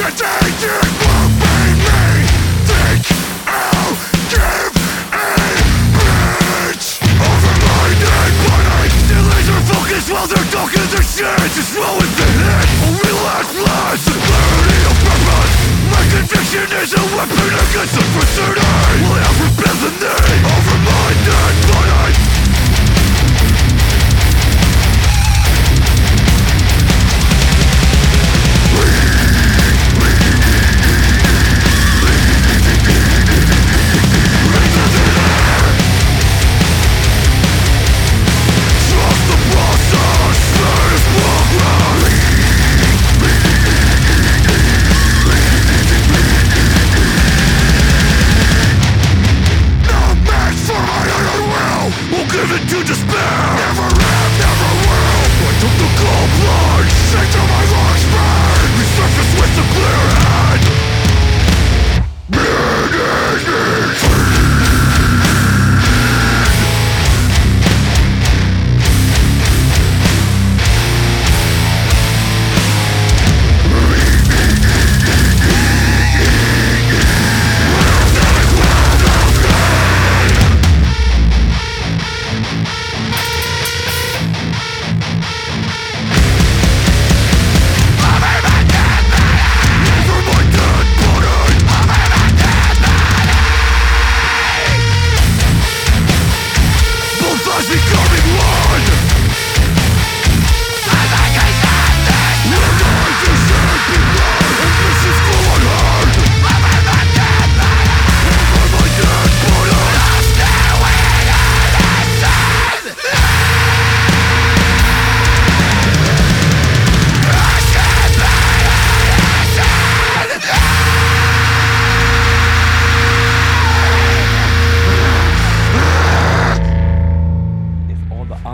While they're talking their shit, just roll with the hit. Only last lies, the clarity of purpose. My conviction is a weapon against the pursuit. Will I ever bend the knee over my dead body?